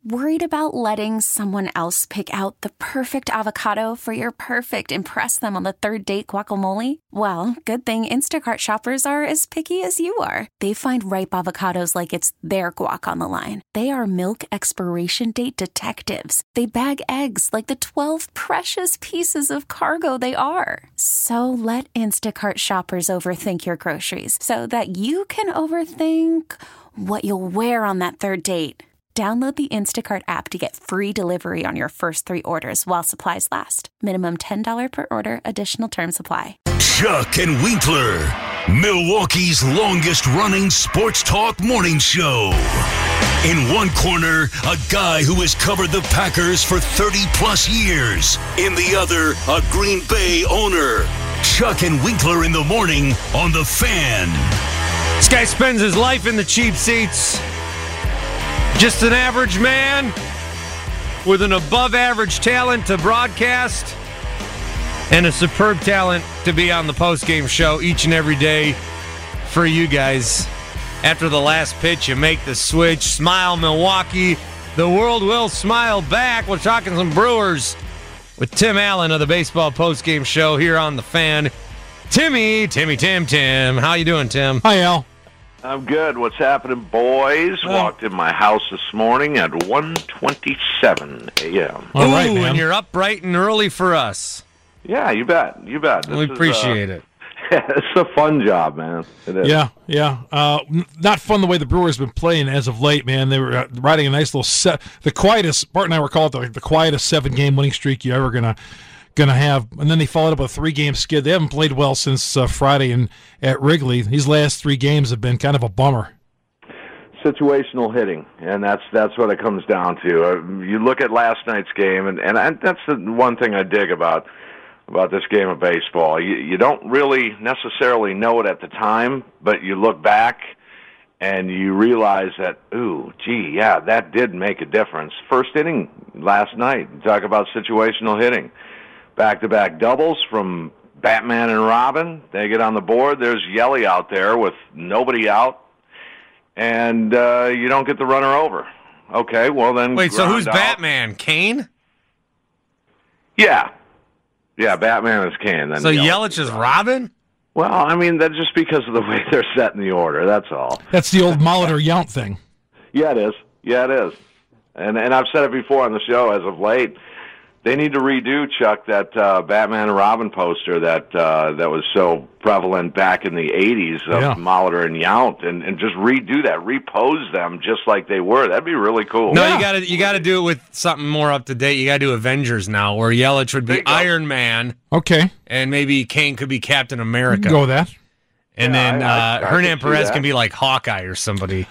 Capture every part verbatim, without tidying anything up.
Worried about letting someone else pick out the perfect avocado for your perfect impress them on the third date guacamole? Well, good thing Instacart shoppers are as picky as you are. They find ripe avocados like it's their guac on the line. They are milk expiration date detectives. They bag eggs like the twelve precious pieces of cargo they are. So let Instacart shoppers overthink your groceries so that you can overthink what you'll wear on that third date. Download the Instacart app to get free delivery on your first three orders while supplies last. Minimum ten dollars per order. Additional terms apply. Chuck and Winkler, Milwaukee's longest-running sports talk morning show. In one corner, a guy who has covered the Packers for thirty-plus years. In the other, a Green Bay owner. Chuck and Winkler in the morning on The Fan. This guy spends his life in the cheap seats. Just an average man with an above-average talent to broadcast and a superb talent to be on the post-game show each and every day for you guys. After the last pitch, you make the switch. Smile, Milwaukee. The world will smile back. We're talking some Brewers with Tim Allen of the Baseball Post-Game Show here on The Fan. Timmy, Timmy, Tim, Tim. How you doing, Tim? Hi, Al. I'm good. What's happening, boys? Oh. Walked in my house this morning at one twenty-seven a.m. All right, Ooh, man. And you're up bright and early for us. Yeah, you bet. You bet. This we is, appreciate uh, it. It's a fun job, man. It is. Yeah, yeah. Uh, not fun the way the Brewers have been playing as of late, man. They were uh, riding a nice little set. The quietest, Bart and I were called the, the quietest seven-game winning streak you're ever going to Gonna have, and then they followed up with a three-game skid. They haven't played well since uh, Friday in, at Wrigley. These last three games have been kind of a bummer. Situational hitting, and that's that's what it comes down to. Uh, you look at last night's game, and, and I, that's the one thing I dig about about this game of baseball. You, you don't really necessarily know it at the time, but you look back and you realize that, ooh, gee, yeah, that did make a difference. First inning last night, talk about situational hitting. Back-to-back doubles from Batman and Robin. They get on the board. There's Yelly out there with nobody out, and uh, you don't get the runner over. Okay, well then. Wait, so who's out. Batman? Kane? Yeah, yeah, Batman is Kane. Then so Yelich, Yelich is Robin? Well, I mean that's just because of the way they're set in the order. That's all. That's the old Molitor Yount thing. Yeah, it is. Yeah, it is. And and I've said it before on the show. As of late. They need to redo, Chuck, that uh, Batman and Robin poster that uh, that was so prevalent back in the eighties of yeah. Molitor and Yount, and, and just redo that, repose them just like they were. That'd be really cool. No, yeah. you got to you got to do it with something more up to date. You got to do Avengers now, where Yelich would be Iron Man. Okay, and maybe Kane could be Captain America. Go with that. And yeah, then I, I, uh, I Hernan Perez that. can be like Hawkeye or somebody.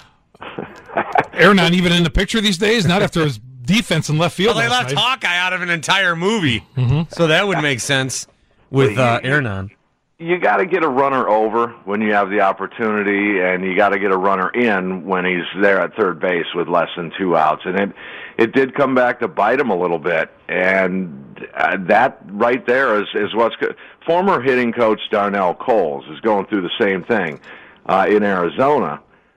Aaron not even in the picture these days. Not after his defense in left field. Well, they last left night. Hawkeye out of an entire movie, mm-hmm. so that would make sense with uh, you, Hernan. You got to get a runner over when you have the opportunity, and you got to get a runner in when he's there at third base with less than two outs. And it it did come back to bite him a little bit, and uh, that right there is is what's good. Former hitting coach Darnell Coles is going through the same thing uh, in Arizona.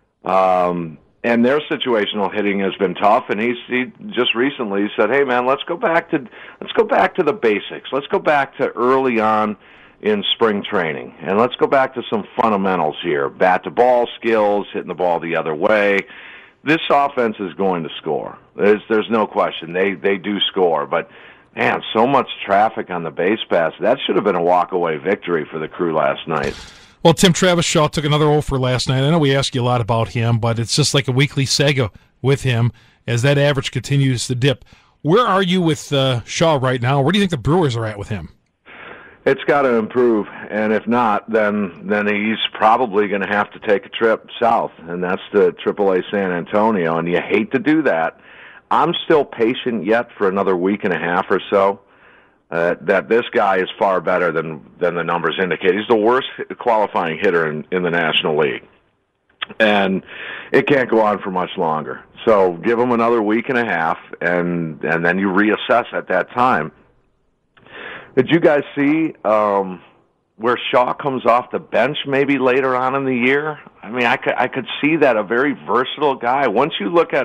Um, And their situational hitting has been tough, and he's he just recently said, "Hey, man, let's go back to let's go back to the basics. Let's go back to early on in spring training, and let's go back to some fundamentals here: bat to ball skills, hitting the ball the other way. This offense is going to score. There's there's no question. They they do score, but man, so much traffic on the base pass. That should have been a walk-away victory for the Crew last night." Well, Tim Travis Shaw took another oh for last night. I know we ask you a lot about him, but it's just like a weekly saga with him as that average continues to dip. Where are you with uh, Shaw right now? Where do you think the Brewers are at with him? It's got to improve, and if not, then then he's probably going to have to take a trip south, and that's to triple A San Antonio, and you hate to do that. I'm still patient yet for another week and a half or so. Uh, that this guy is far better than than the numbers indicate. He's the worst qualifying hitter in, in the National League. And it can't go on for much longer. So give him another week and a half, and, and then you reassess at that time. Did you guys see um, where Shaw comes off the bench maybe later on in the year? I mean, I could, I could see that, a very versatile guy. Once you look at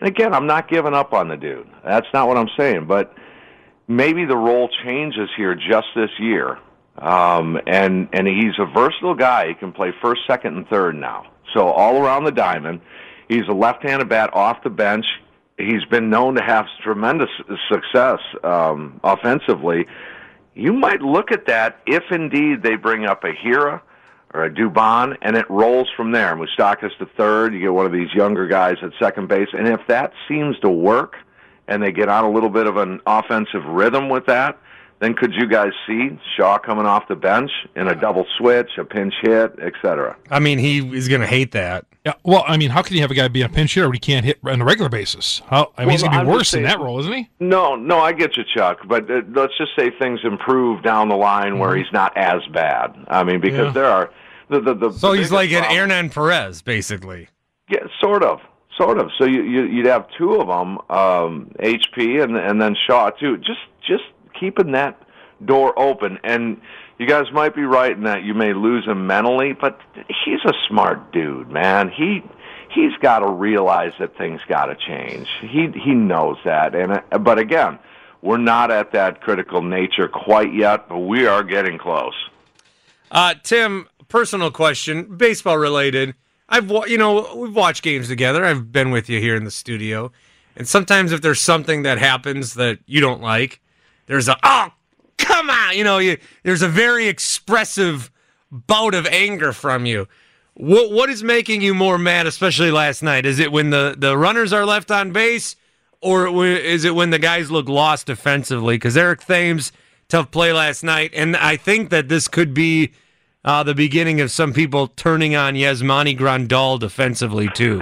And again, I'm not giving up on the dude. That's not what I'm saying. But maybe the role changes here just this year. Um, and, and he's a versatile guy. He can play first, second, and third now. So all around the diamond. He's a left-handed bat off the bench. He's been known to have tremendous success um, offensively. You might look at that if indeed they bring up a Hira or a Dubon, and it rolls from there. Moustakas to third, you get one of these younger guys at second base, and if that seems to work and they get on a little bit of an offensive rhythm with that, then could you guys see Shaw coming off the bench in a double switch, a pinch hit, et cetera? I mean, he is going to hate that. Yeah, well, I mean, how can you have a guy be a pinch hitter when he can't hit on a regular basis? How, I mean, well, he's going to be worse in that role, isn't he? No, no, I get you, Chuck. But uh, let's just say things improve down the line mm-hmm. where he's not as bad. I mean, because yeah. there are the the, the so the he's like problem. an Hernan Perez, basically. Yeah, sort of, sort of. So you, you you'd have two of them, um, H P and and then Shaw too. Just just keeping that door open. And you guys might be right in that you may lose him mentally, but he's a smart dude, man. He he's got to realize that things got to change. He he knows that. And uh, but again, we're not at that critical nature quite yet, but we are getting close. Uh, Tim, personal question, baseball related. I've you know we've watched games together. I've been with you here in the studio, and sometimes if there's something that happens that you don't like, there's a oh. Come on, you know, you, there's a very expressive bout of anger from you. What what is making you more mad, especially last night? Is it when the, the runners are left on base, or is it when the guys look lost defensively? Because Eric Thames, tough play last night, and I think that this could be uh, the beginning of some people turning on Yasmani Grandal defensively, too.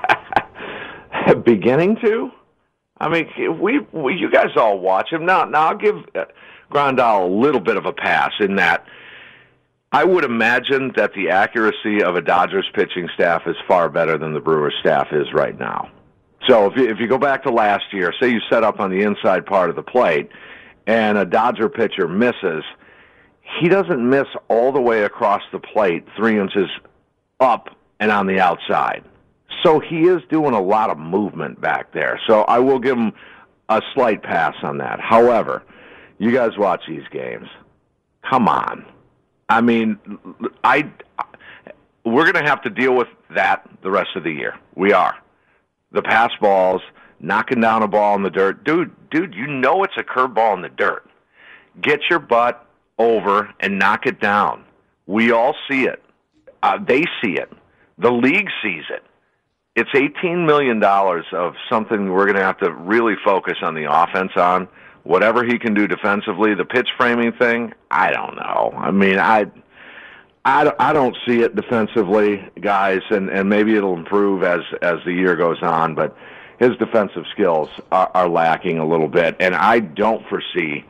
Beginning to? I mean, we, we you guys all watch him. Now, now I'll give Uh, Grandal a little bit of a pass in that I would imagine that the accuracy of a Dodgers pitching staff is far better than the Brewers staff is right now. So if you, if you go back to last year, say you set up on the inside part of the plate and a Dodger pitcher misses, he doesn't miss all the way across the plate, three inches up and on the outside. So he is doing a lot of movement back there. So I will give him a slight pass on that. However, you guys watch these games. Come on. I mean, I we're going to have to deal with that the rest of the year. We are. The pass balls, knocking down a ball in the dirt. Dude, dude, you know it's a curveball in the dirt. Get your butt over and knock it down. We all see it. Uh, they see it. The league sees it. It's eighteen million dollars of something we're going to have to really focus on the offense on. Whatever he can do defensively, the pitch framing thing, I don't know. I mean, I, I, I don't see it defensively, guys, and, and maybe it'll improve as, as the year goes on, but his defensive skills are, are lacking a little bit, and I don't foresee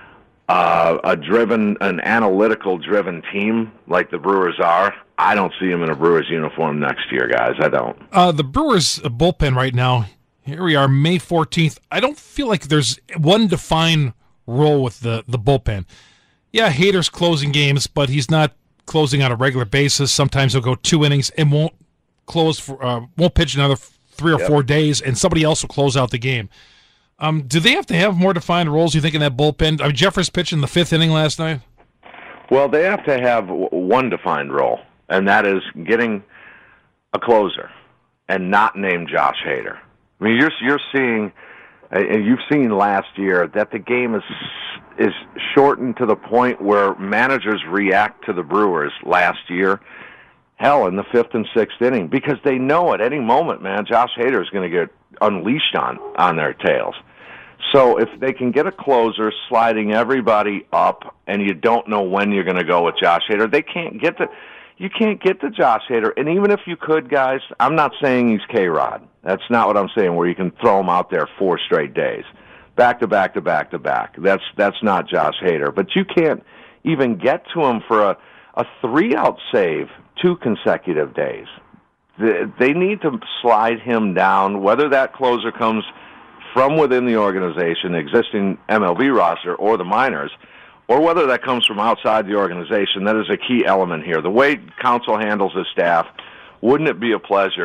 uh, a driven, an analytical-driven team like the Brewers are. I don't see him in a Brewers uniform next year, guys. I don't. Uh, the Brewers bullpen right now, here we are, May fourteenth. I don't feel like there's one defined role with the, the bullpen. Yeah, Hader's closing games, but he's not closing on a regular basis. Sometimes he'll go two innings and won't close for uh, won't pitch another three or yep. four days, and somebody else will close out the game. Um, do they have to have more defined roles, you think, in that bullpen? I mean, Jeffers pitched in the fifth inning last night. Well, they have to have one defined role, and that is getting a closer and not name Josh Hader. I mean, you're you're seeing, and you've seen last year that the game is is shortened to the point where managers react to the Brewers last year, hell, in the fifth and sixth inning, because they know at any moment, man, Josh Hader is going to get unleashed on on their tails. So if they can get a closer sliding everybody up, and you don't know when you're going to go with Josh Hader, they can't get to. You can't get to Josh Hader, and even if you could, guys, I'm not saying he's K-Rod. That's not what I'm saying, where you can throw him out there four straight days. Back to back to back to back. That's that's not Josh Hader. But you can't even get to him for a, a three-out save two consecutive days. They need to slide him down, whether that closer comes from within the organization, the existing M L B roster, or the minors, or whether that comes from outside the organization. That is a key element here. The way Counsell handles his staff, wouldn't it be a pleasure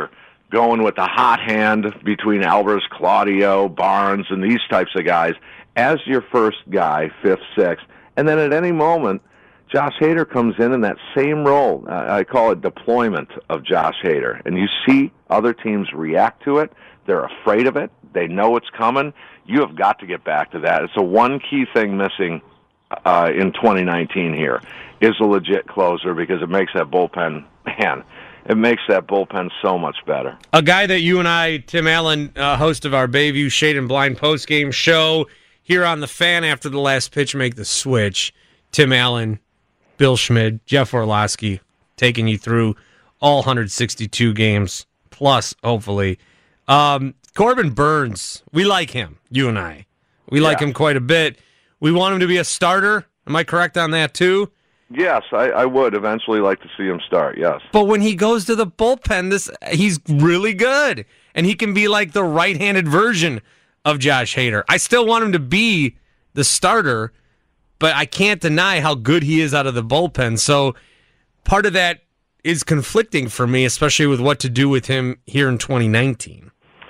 going with the hot hand between Albers, Claudio, Barnes, and these types of guys as your first guy, fifth, sixth. And then at any moment, Josh Hader comes in in that same role. Uh, I call it deployment of Josh Hader. And you see other teams react to it. They're afraid of it. They know it's coming. You have got to get back to that. It's a one key thing missing uh, in twenty nineteen here is a legit closer, because it makes that bullpen, man, it makes that bullpen so much better. A guy that you and I, Tim Allen, uh, host of our Bayview Shade and Blind postgame show here on The Fan after the last pitch, make the switch. Tim Allen, Bill Schmid, Jeff Orlowski, taking you through all one hundred sixty-two games, plus, hopefully. Um, Corbin Burnes, we like him, you and I. We like yeah. him quite a bit. We want him to be a starter. Am I correct on that, too? Yes, I, I would eventually like to see him start, yes. But when he goes to the bullpen, this he's really good. And he can be like the right-handed version of Josh Hader. I still want him to be the starter, but I can't deny how good he is out of the bullpen. So part of that is conflicting for me, especially with what to do with him here in twenty nineteen.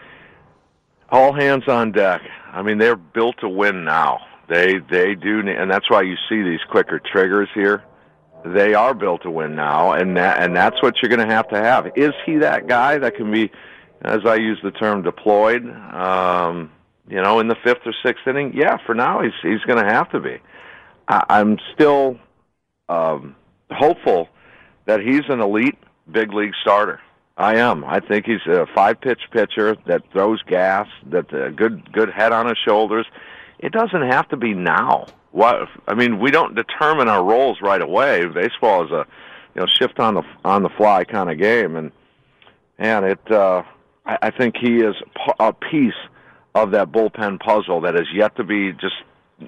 All hands on deck. I mean, they're built to win now. They they do, and that's why you see these quicker triggers here. They are built to win now, and that, and that's what you're going to have to have. Is he that guy that can be, as I use the term, deployed, um, you know, in the fifth or sixth inning? Yeah, for now he's he's going to have to be. I, I'm still um, hopeful that he's an elite big league starter. I am. I think he's a five-pitch pitcher that throws gas, that's a good good head on his shoulders. It doesn't have to be now. What I mean, we don't determine our roles right away. Baseball is a you know shift on the on the fly kind of game, and and it. Uh, I, I think he is a piece of that bullpen puzzle that is yet to be just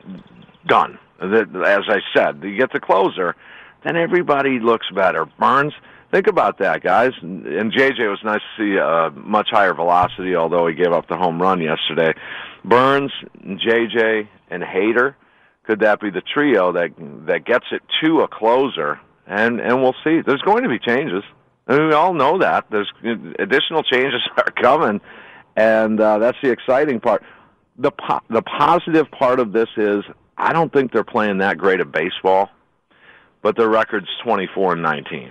done. As I said, you get the closer, then everybody looks better. Burnes. Think about that, guys. And J J, was nice to see a much higher velocity, although he gave up the home run yesterday. Burnes, J J, and Hader, could that be the trio that that gets it to a closer? And and we'll see. There's going to be changes. I mean, we all know that. There's additional changes are coming, and uh, that's the exciting part. The po- the positive part of this is I don't think they're playing that great of baseball, but their record's twenty-four and nineteen.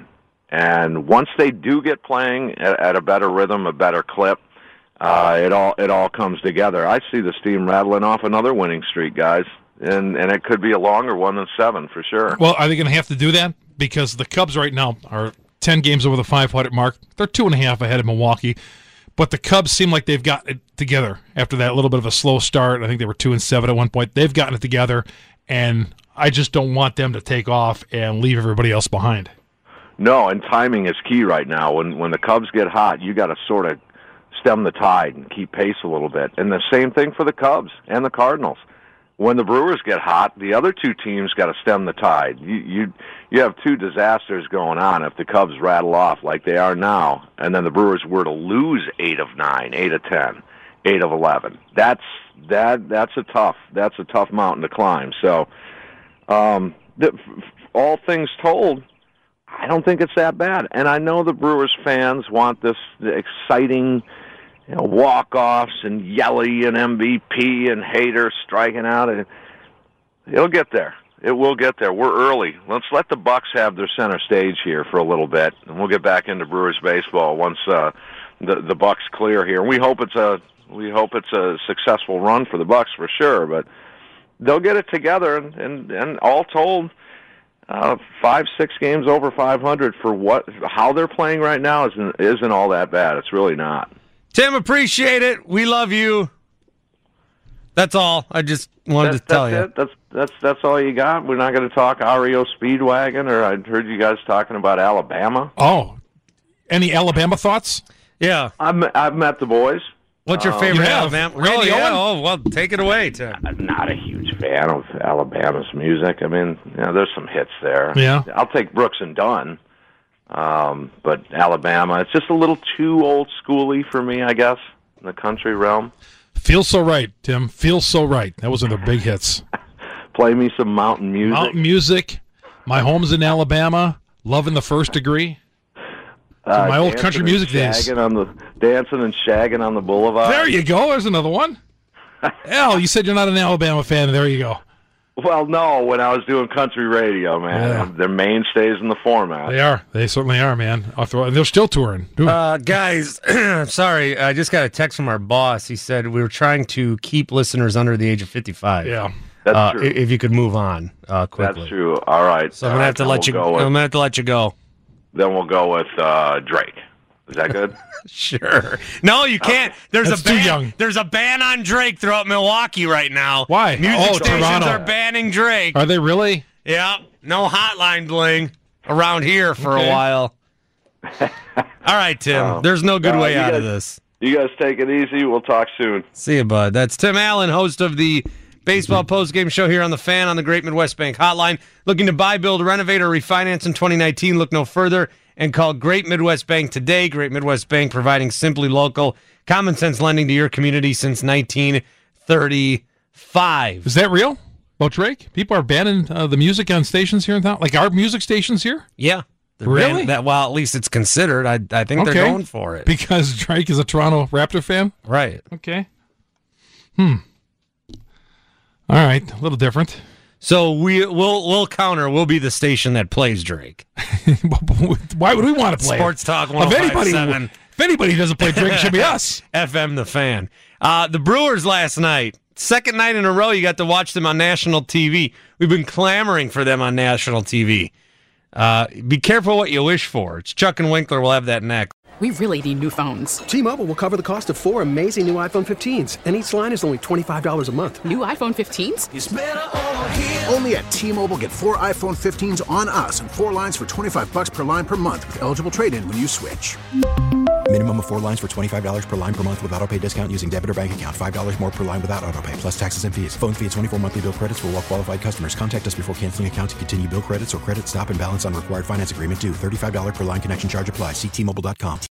And once they do get playing at, at a better rhythm, a better clip, uh, it all it all comes together. I see the steam rattling off another winning streak, guys, and and it could be a longer one than seven for sure. Well, are they going to have to do that? Because the Cubs right now are ten games over the five hundred mark. They're two and a half ahead of Milwaukee, but the Cubs seem like they've got it together after that little bit of a slow start. I think they were two and seven at one point. They've gotten it together, and I just don't want them to take off and leave everybody else behind. No, and timing is key right now. When when the Cubs get hot, you got to sort of stem the tide and keep pace a little bit. And the same thing for the Cubs and the Cardinals. When the Brewers get hot, the other two teams got to stem the tide. You you you have two disasters going on if the Cubs rattle off like they are now, and then the Brewers were to lose eight of nine, eight of ten, eight of eleven. That's that that's a tough that's a tough mountain to climb. So, um, the, all things told, I don't think it's that bad. And I know the Brewers fans want this exciting, you know, walk-offs and Yelly and M V P and Hader striking out. And it'll get there. It will get there. We're early. Let's let the Bucks have their center stage here for a little bit, and we'll get back into Brewers baseball once uh, the the Bucks clear here. And we hope it's a we hope it's a successful run for the Bucks for sure. But they'll get it together, and and, and all told, Uh, five, six games over five hundred for what how they're playing right now isn't isn't all that bad. It's really not. Tim, appreciate it. We love you. That's all. I just wanted that's, to tell that's you. It. That's that's that's all you got. We're not going to talk R E O Speedwagon, or I heard you guys talking about Alabama. Oh, any Alabama thoughts? Yeah, I've I've met the boys. What's your um, favorite you Alabama? Randy oh, yeah. Owen? Oh, well, take it away, Tim. I'm not a huge fan of Alabama's music. I mean, you know, there's some hits there. Yeah. I'll take Brooks and Dunn. Um, but Alabama, it's just a little too old schooly for me, I guess, in the country realm. Feels so right, Tim. Feels so right. That was one of their big hits. Play me some mountain music. Mountain music. My home's in Alabama. Love in the First Degree. Uh, my old dancing country and music days. shagging on the dancing and shagging on the boulevard. There you go. There's another one. Al, you said you're not an Alabama fan. There you go. Well, no, when I was doing country radio, man, Yeah. they're mainstays in the format. They are. They certainly are, man. And they're still touring. Dude. Uh, guys, sorry, I just got a text from our boss. He said we were trying to keep listeners under the age of fifty-five. yeah. That's Uh, true. i- if you could move on uh, quickly. That's true. All right. So I'm All gonna right, have to then let you. we'll I'm go with, gonna have to let you go. Then we'll go with uh, Drake. Is that good? Sure. No, you can't. There's That's a too ban. young. There's a ban on Drake throughout Milwaukee right now. Why? Music Oh, stations Toronto. are banning Drake. Are they really? Yeah. No hotline bling around here for Okay. a while. All right, Tim. Um, There's no good uh, way you out of guys- this. You guys take it easy. We'll talk soon. See you, bud. That's Tim Allen, host of the baseball postgame show here on the Fan on the Great Midwest Bank Hotline. Looking to buy, build, renovate, or refinance in twenty nineteen? Look no further and call Great Midwest Bank today. Great Midwest Bank providing simply local, common sense lending to your community since nineteen thirty-five. Is that real? About Drake? People are banning uh, the music on stations here in town? Like our music stations here? Yeah. They're Really? banning That, well, at least it's considered. I, I think they're Okay. going for it. Because Drake is a Toronto Raptor fan? Right. Okay. Hmm. All right. A little different. So we, we'll, we'll counter. We'll be the station that plays Drake. Why would we want to play Sports it? Talk If one oh five point anybody, seven. if anybody doesn't play Drake, it should be us. F M the Fan. Uh, the Brewers last night, second night in a row, you got to watch them on national T V. We've been clamoring for them on national T V. Uh, be careful what you wish for. It's Chuck and Winkler. We'll have that next. We really need new phones. T-Mobile will cover the cost of four amazing new iPhone fifteens, and each line is only twenty-five dollars a month. New iPhone fifteens? Only at T-Mobile, get four iPhone fifteens on us and four lines for twenty-five bucks per line per month with eligible trade-in when you switch. Minimum of four lines for twenty-five dollars per line per month with autopay discount using debit or bank account. five dollars more per line without autopay, plus taxes and fees. Phone fee at twenty-four monthly bill credits for well-qualified customers. Contact us before canceling account to continue bill credits or credit stop and balance on required finance agreement due. thirty-five dollars per line connection charge applies. See T Mobile dot com.